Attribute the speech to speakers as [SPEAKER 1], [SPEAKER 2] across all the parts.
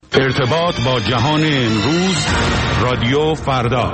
[SPEAKER 1] ارتباط با جهان امروز، رادیو فردا.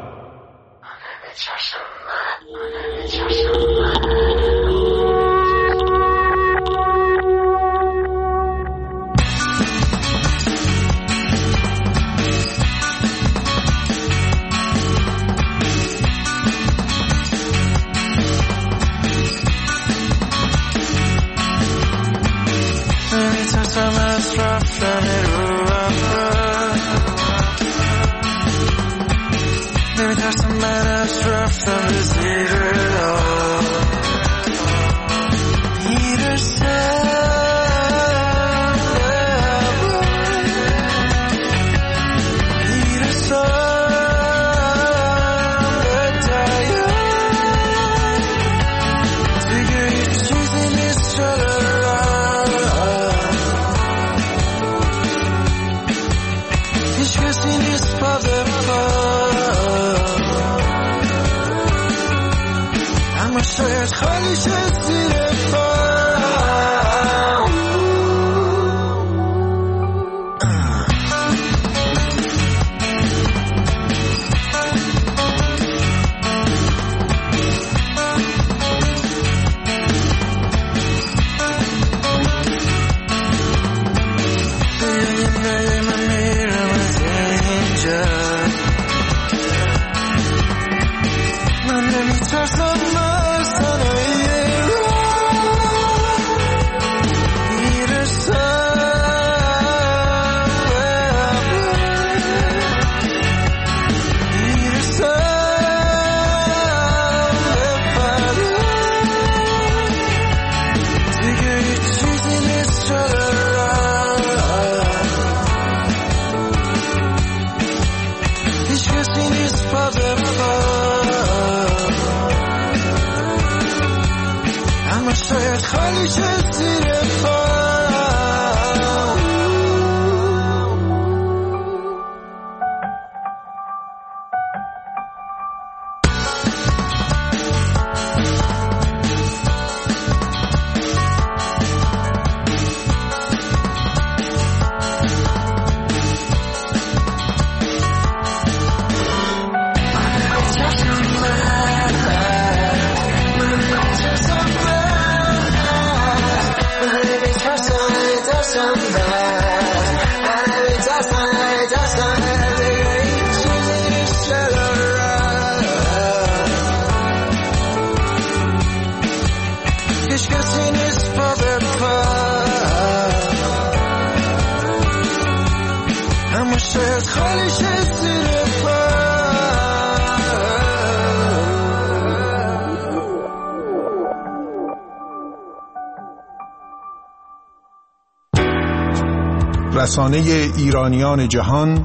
[SPEAKER 2] رسانه ایرانیان جهان،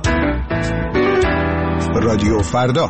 [SPEAKER 2] رادیو فردا.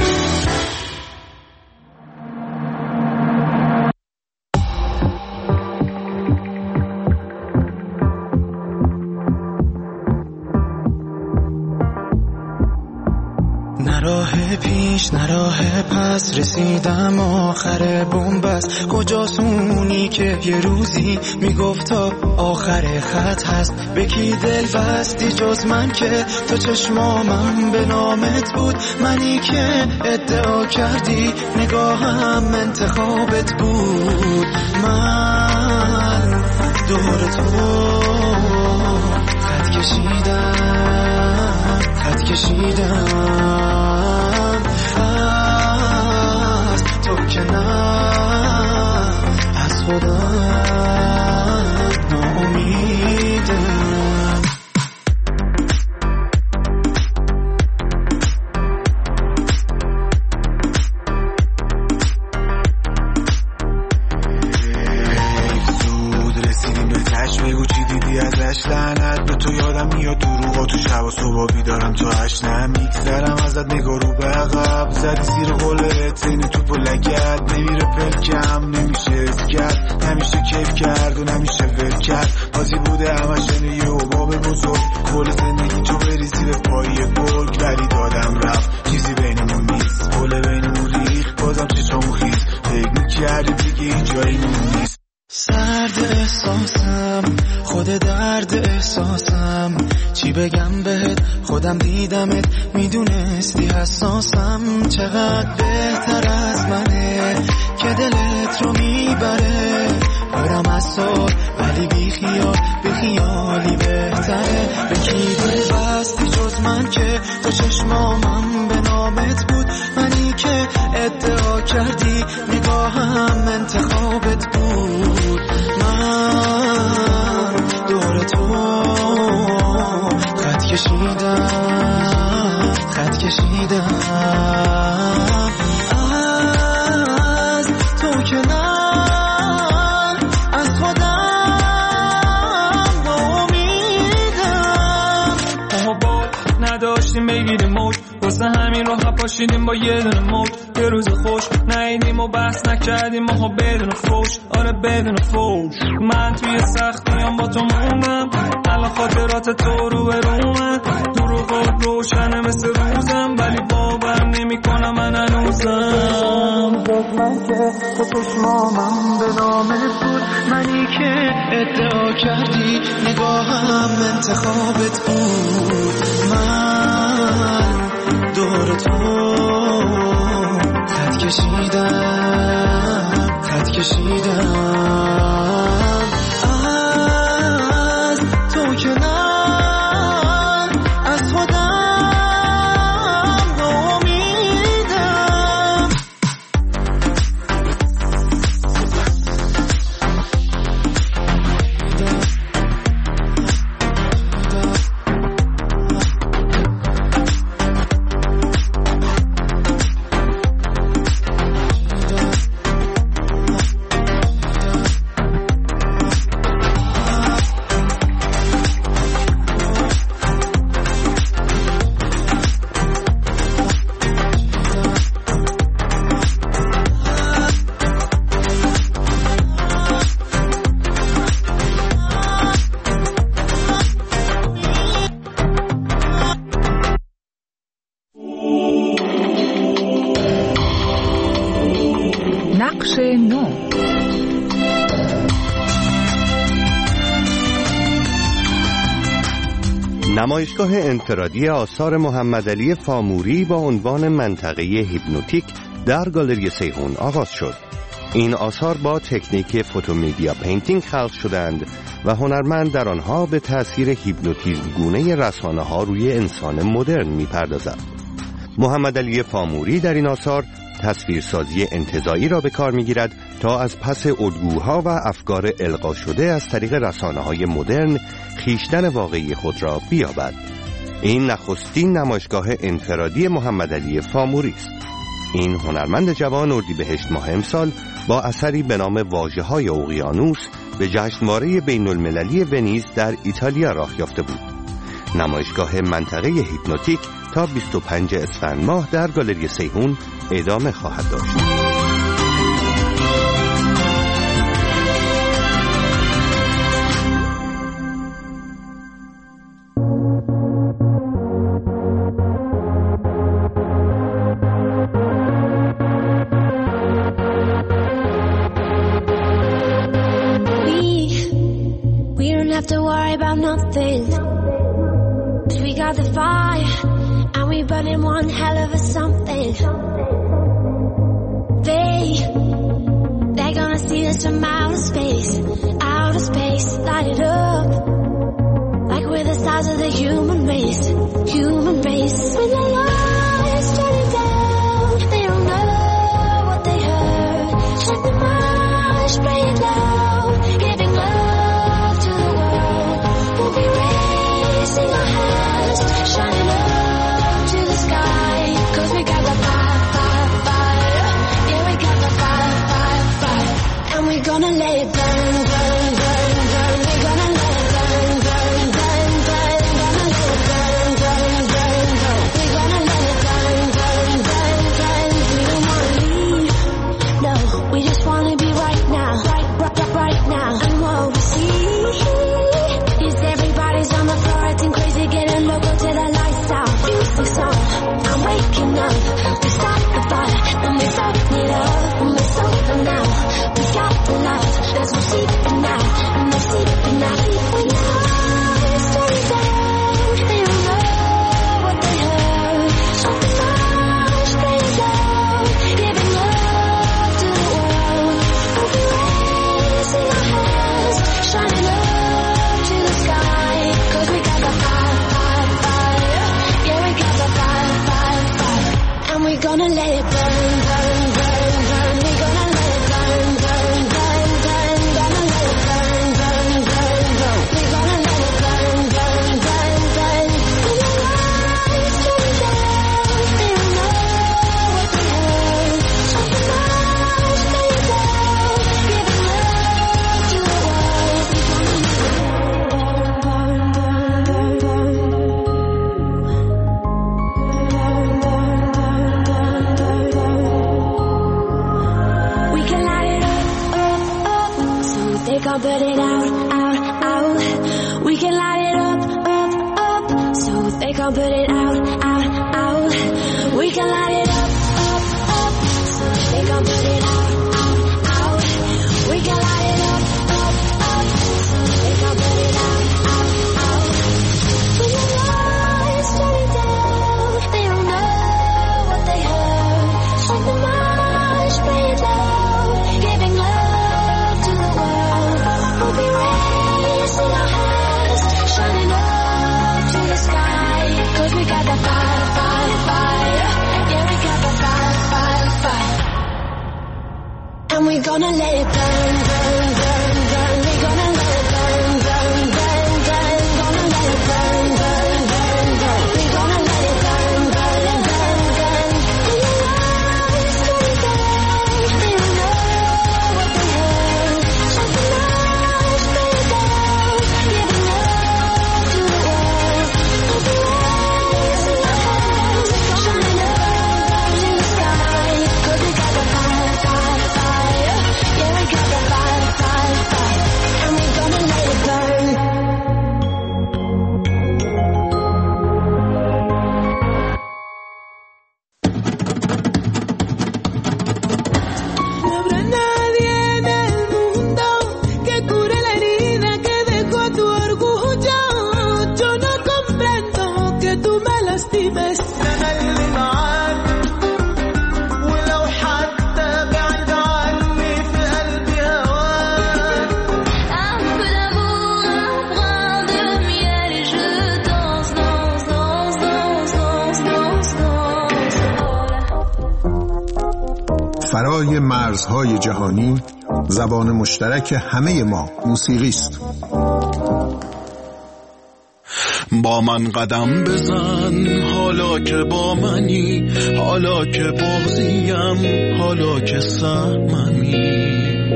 [SPEAKER 3] نه راه پس رسیدم آخر بنبست. کجاست اونی که یه روزی میگفت تا آخر خط هست؟ به کی دل بستی جز من که تو چشمامم به نامت بود؟ منی که ادعا کردی نگاهم انتخابت بود. من دور تو خط کشیدم از تو که نه از خودم ناامیدم.
[SPEAKER 4] زود رسیدیم به تش، بگو چی دیدی ازش؟ لعنت به تو، یادم میاد دروغا تو شب و صبح بیدارم تو هشت. نمیگذرم ازت نگاه رو به عقب، زدی زیر قولت این توپ و لگد. نمیره پلکم نمیشه اسکت، نمیشه کیف کرد و نمیشه ول کرد. بازی بوده همش یه عباب بزرگ، کل زندگی تو بریزی به پایی گرگ. ولی دادم رفت، چیزی بینمون نیست، پل بینمون ریخت، بازم چشمون خیز. فکر میکردی دیگه جایی نیست.
[SPEAKER 3] سرد احساسم خود درد احساس احساسم، چی بگم بهت، خودم دیدمت، میدونستی حساسم. چقدر بهتر از منه که دلت رو میبره، برم از سال ولی بی خیالی بهتره. به کی دل بستی جز من که تو چشمامم به نامت بود، منی که ادعا کردی نگاهم انتخابت بود. من دور تو خط کشیدم از تو که نه از خودم امیدم.
[SPEAKER 5] بال نداشتیم بگیریم موج، واسه همین راه پاشیدیم با یه دونه موج. یه روز خوش نیدیم و بحث نکردیم ما بدون فوش، آره بدون فوش. من توی سختیام با تو موندم، الان خاطرات تو رو برومن. دروغات روشنه مثل روزم، ولی باورم نمی کنم من هنوزم.
[SPEAKER 3] من که تو چشمامم به نامت بود، منی که ادعا کردی نگاهم انتخابت بود. من دور تو خط کشیدم از تو که نه از خودم امیدم.
[SPEAKER 6] نقش نو.
[SPEAKER 7] نمایشگاه انفرادی آثار محمدعلی فاموری با عنوان منطقه هیپنوتیک در گالری سیحون آغاز شد. این آثار با تکنیک فوتومدیا پینتینگ خلق شدند و هنرمند در آنها به تأثیر هیپنوتیزم گونه رسانه‌ها روی انسان مدرن می‌پردازد. محمدعلی فاموری در این آثار تصویرسازی انتزاعی را به کار می‌گیرد تا از پس الگوها و افکار القا شده از طریق رسانه‌های مدرن خویشتن واقعی خود را بیابد. این نخستین نمایشگاه انفرادی محمدعلی فاموری است. این هنرمند جوان اردیبهشت ماه امسال با اثری به نام واژه‌های اقیانوس به جشنواره بین‌المللی ونیز در ایتالیا راه یافته بود. نمایشگاه منطقه هیپنوتیک تا 25 اسفند ماه در گالری سیحون ادامه خواهد داشت.
[SPEAKER 8] We don't have to worry about nothing, 'cause we got the fire and we burning one hell of a something. They're gonna see us from outer space, light it up like we're the stars of the human race. When the lights turning down, they don't know what they heard. Check the march, play it loud, giving love to the world. We'll be raising our hands, shining up to the sky, 'cause we got the fire, yeah, we got the fire, and we're gonna let it burn, burn, burn, burn. We're gonna let it burn, burn, burn, burn. Gonna let it burn, burn, burn, burn. We're gon' put it out, out, out. We can light it up, up, up. We gon' put it out, out, out. We can light it up, up, up. We gon' put it out, out, out. When the lights turn down, they don't know what they heard. Shut the march, play it loud, giving love to the world. We'll be raising our hands, shining up to the sky. 'Cause we got the fire, fire, fire. Yeah, we got the fire, fire, fire. And we gonna let it burn, burn, burn, burn. We gonna let it burn, burn, burn, burn. Gonna let it burn, burn, burn, burn. We gonna let it burn, burn, burn, burn. When the lights turn down, they don't know what they heard. Shut the lights, play it down, giving love to the world. We'll be raising our hands, shining up in the sky. 'Cause we got the fire, fire, fire. Yeah, we got the fire, fire, fire. And we gonna let it burn.
[SPEAKER 3] No habrá nadie en el mundo que cure la herida que dejó tu orgullo. Yo no comprendo que tú me lastimes.
[SPEAKER 8] Un peu d'amour, un brin de miel et je danse, danse, danse, danse, danse, danse, danse.
[SPEAKER 2] فرای مرزهای جهانی زبان مشترک همه ما موسیقی است.
[SPEAKER 9] با من قدم بزن حالا که با منی، حالا که بغضیم، حالا که سهممی.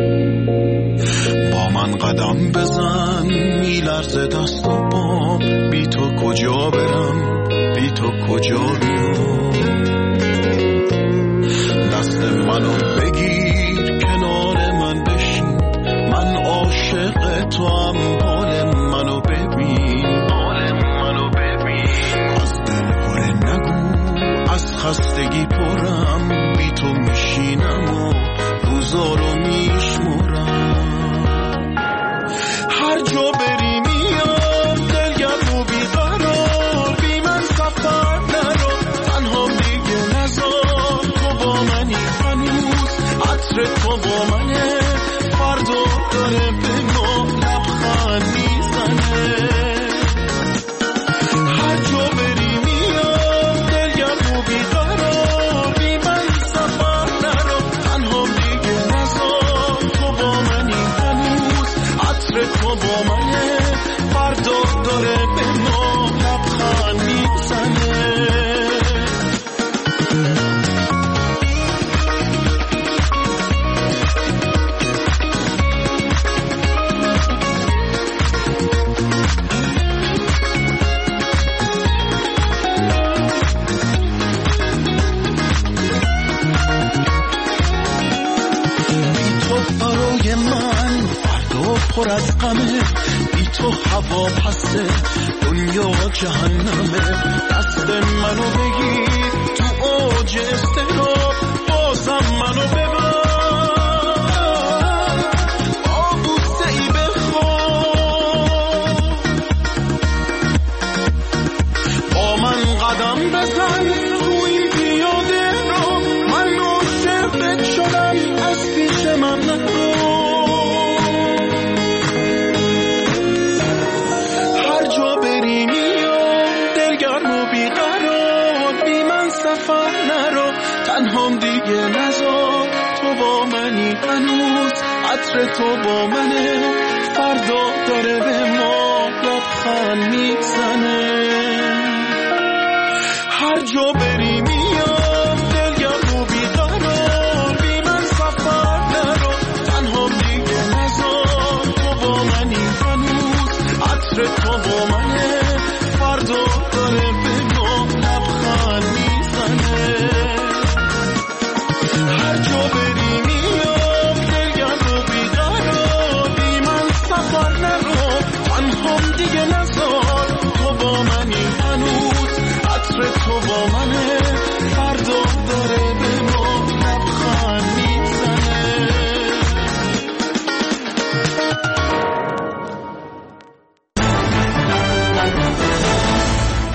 [SPEAKER 9] با من قدم بزن میلرزه دست و پام، بی تو کجا برم، بی تو کجا بیام. دست منو بگیر کنار من بشین، من عاشق تو هم، حال منو ببین، حال منو ببین. از دل پره نگو، از خستگی پرم، بی تو میشینم و روزا رو میشمرم. هر جا بری میام دلگرم و بیقرار، بی من سفر نرو، تنها دیگه نزار. تو با منی هنوز، عطر تو با منه، فردا داره به ما لبخند میزنه. هر جا بری میام دلگرم و بیقرار، بی من سفر نرو، تنها دیگه نزار. تو با منی هنوز، عطر تو با منه، فردا داره به ما لبخند میزنه. برای من فردا پر از غمه، بی تو هوا پسه، دنیا جهنمه. دست منو بگیر تو اوج استراب، بازم منو ببر، با بوسه ای بخواب. با من قدم بزن تو این پیاده رو، من عاشقت شدم، از پیش من نرو. هر جا بری میام دلگرم و بیقرار، بی من سفر نرو، تنهام دیگه نزار. تو با منی هنوز، عطر تو با منه، فردا داره به ما لبخند میزنه. هر جا بری میام دلگرم و بیقرار، بی من سفر نرو، تنهام دیگه نزار. تو با منی هنوز، عطر تو با منه، فردا داره به ما لبخند میزنه. هر جا بری میام دلگرم و بیقرار، بی من سفر نرو، تنهام دیگه نزار. تو با منی هنوز،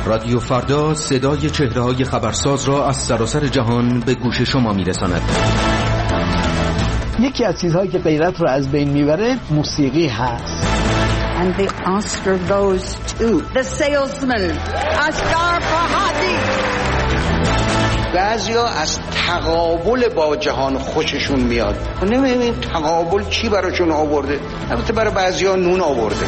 [SPEAKER 10] رادیو فردا صدای چهره‌های خبرساز را از سراسر جهان به گوش شما میرساند.
[SPEAKER 11] یکی از چیزهایی که غیرت رو از بین میبره موسیقی هست.
[SPEAKER 12] And the Oscar goes to The Salesman, Asghar Farhadi.
[SPEAKER 13] بعضیا از تقابل با جهان خوششون میاد. نمی‌دونین تقابل چی براشون آورده. البته برای بعضیا نون آورده.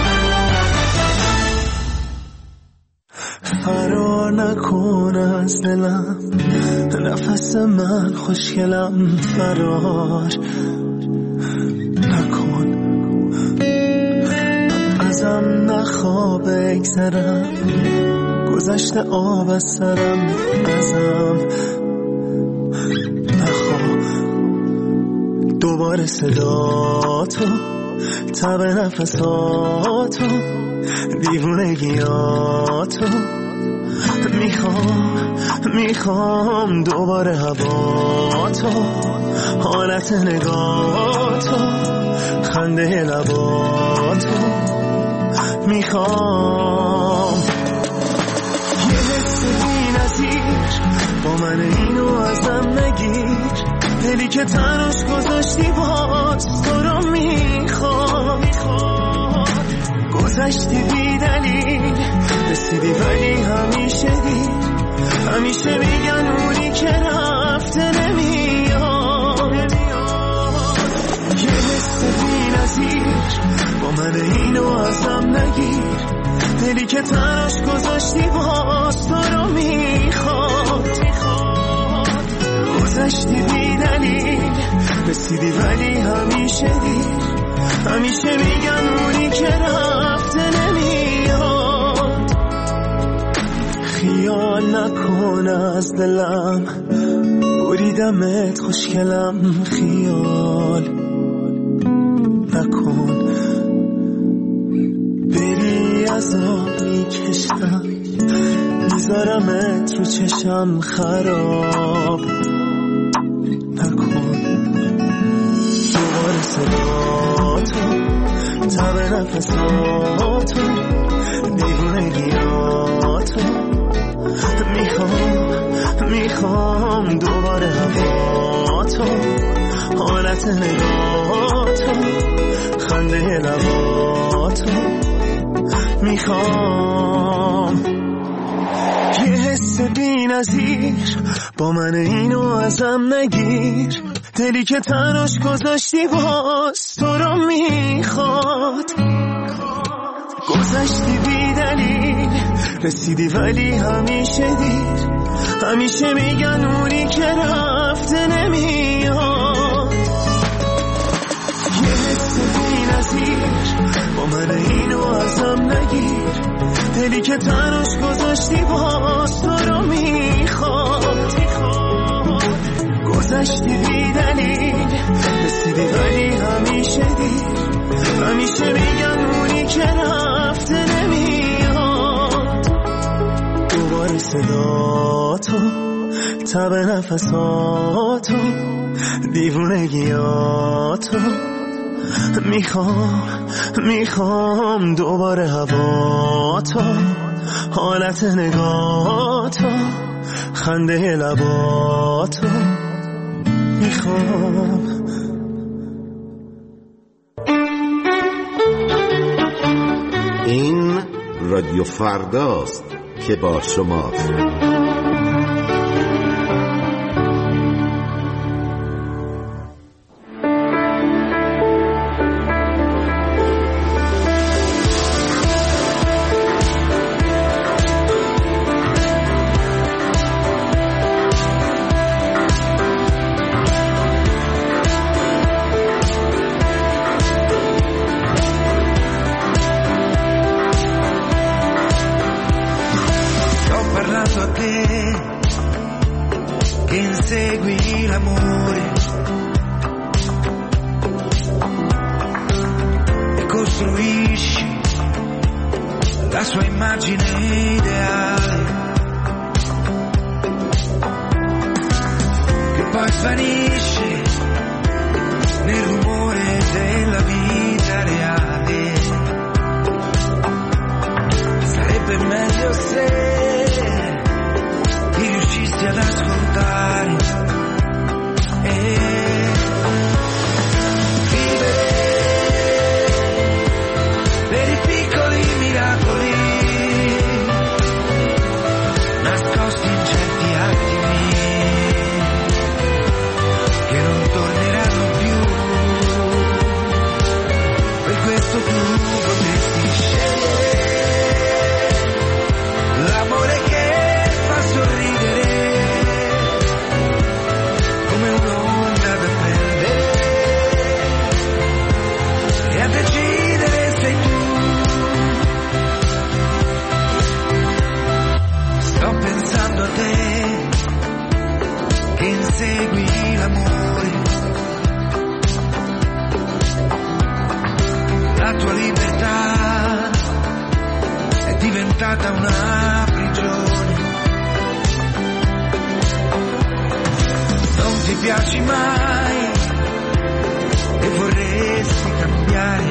[SPEAKER 9] فرار نکن از دلم، نفس من خوشگلم، فرار نکن، ازم نخواه بگذرم، گذشته آب از سرم، ازم نخواه دوباره صداتو، تب نفساتو، دیوونگیاتو، میخوام دوباره هواتو، حالت نگاتو، خنده لباتو، میخوام یه حس بی‌نظیر با من اینو ازم نگیر، دلی که تنش گذاشتی باز تو رو میخوام، گذشتی بی دلیل رسیدی ولی همیشه دیر، همیشه میگن اونی که رفته نمیاد، یه حس بی نظیر با من اینو ازم نگیر، دلی که تنش گذاشتی باز تو رو میخواد، گذشتی بی دلیل رسیدی ولی همیشه دیر، همیشه میگن اونی که رفته نمیاد، خیال نکن از دلم، بریدمت خوشگلم، خیال نکن بری عذاب میکشم، میذارمت رو چشم، خراب نکن دوباره صداتو، تب نفساتو، دیوونگیاتو، میخوام دوباره هواتو، حالت نگاتو، خنده لباتو، میخوام یه حس بی نظیر با من اینو ازم نگیر، دلی که تنش گذاشتی باز تو رو میخواد، گذشتی بی دلیل رسیدی ولی همیشه دیر، همیشه میگن اونی که رفته نمیاد، یه حس بی نظیر با من اینو ازم نگیر، دلی که تنش گذاشتی باز تو رو میخواد، گذشتی بی دلیل رسیدی ولی همیشه دیر، همیشه میگن اونی که رفته نمیاد، دوباره صداتو، تب نفساتو، دیوونگیاتو، میخوام دوباره هواتو، حالت نگاتو، خنده لباتو، میخوام
[SPEAKER 14] این رادیو فرداست که با شماست.
[SPEAKER 3] meglio se ti riuscissi ad ascoltare e vivere per i piccoli miracoli nascosti in certi attimi che non torneranno più. Per questo tu potresti scegliere l'amore che fa sorridere come un'onda da prendere e a decidere sei tu. Sto pensando a te che insegui l'amore, la tua libertà è diventata una prigione. Non ti piaci mai e vorresti cambiare.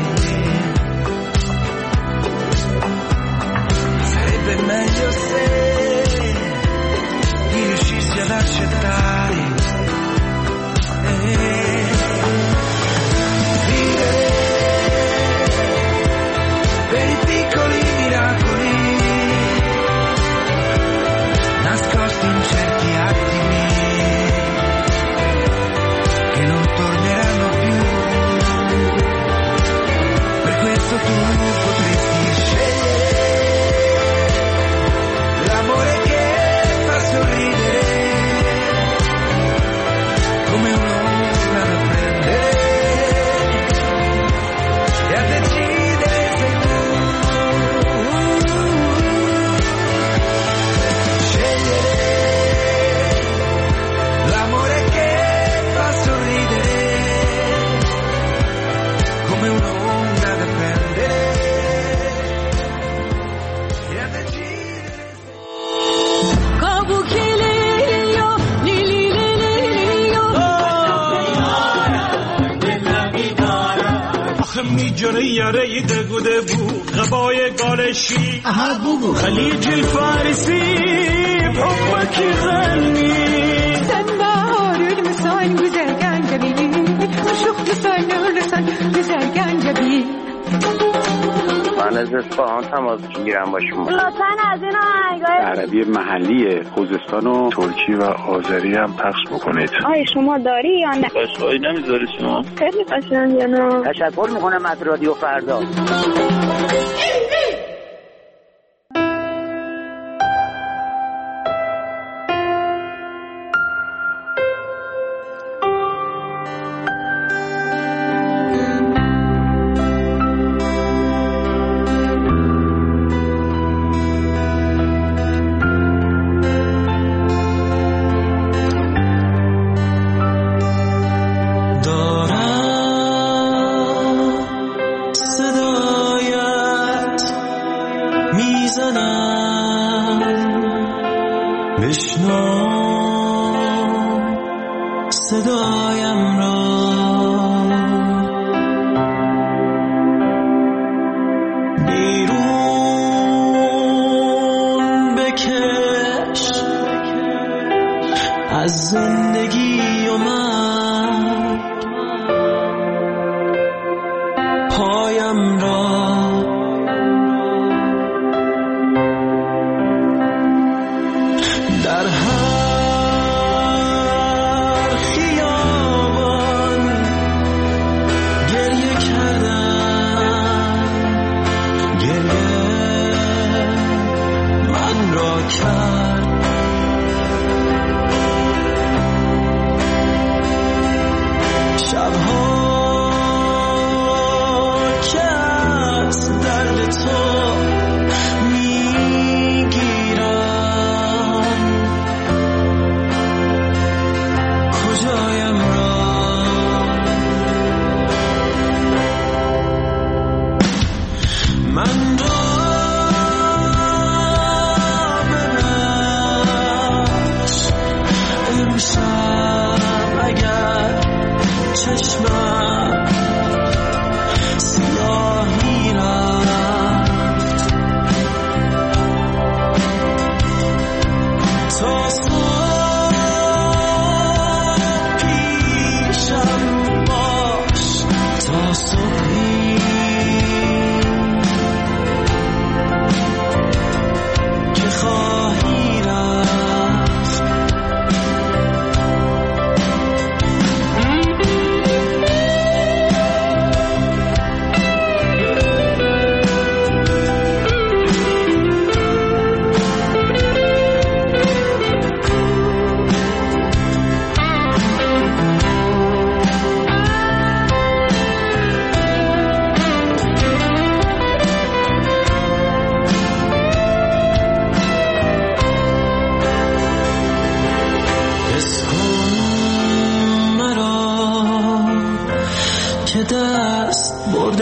[SPEAKER 3] Sarebbe meglio se ti riuscissi ad accettare vivere per i piccoli miracoli nascosti in certi attimi che non torneranno più. Per questo tu potresti scegliere l'amore che fa sorridere come un'onda da prendere e a decidere sei tu. Scegliere l'amore che fa sorridere come un'onda da prendere e a decidere
[SPEAKER 15] میجره یاره دگوده بو غبای گالشی خلیج الفارسی بحبك يغني
[SPEAKER 6] سنبار المسان güzelgen جبی مشوق مسان رسان güzelgen جبی.
[SPEAKER 16] من از اصفهان تماس میگیرم با شما.
[SPEAKER 17] لطفاً از این آهنگای
[SPEAKER 18] عربی محلی خوزستان و ترکی و آذری هم پخش بکنید.
[SPEAKER 17] آیا شما داری یا نه؟
[SPEAKER 18] قشقایی نمیذاری شما؟
[SPEAKER 17] خیلی قشنگه نه؟
[SPEAKER 16] تشکر میکنم از رادیو فردا.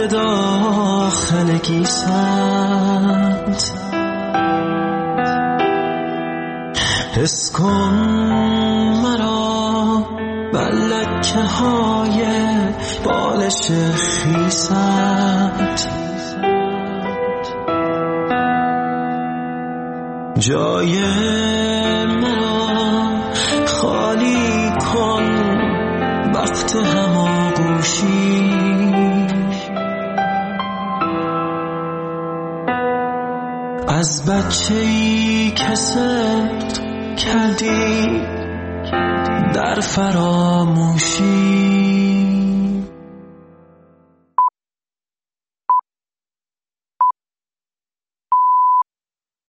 [SPEAKER 15] به داخل گیسمت حس کن مرا بر لکه های بالش خیست جای مرا خالی کن وقت هماغوشی از بچه‌ای که سبت کردی در فراموشی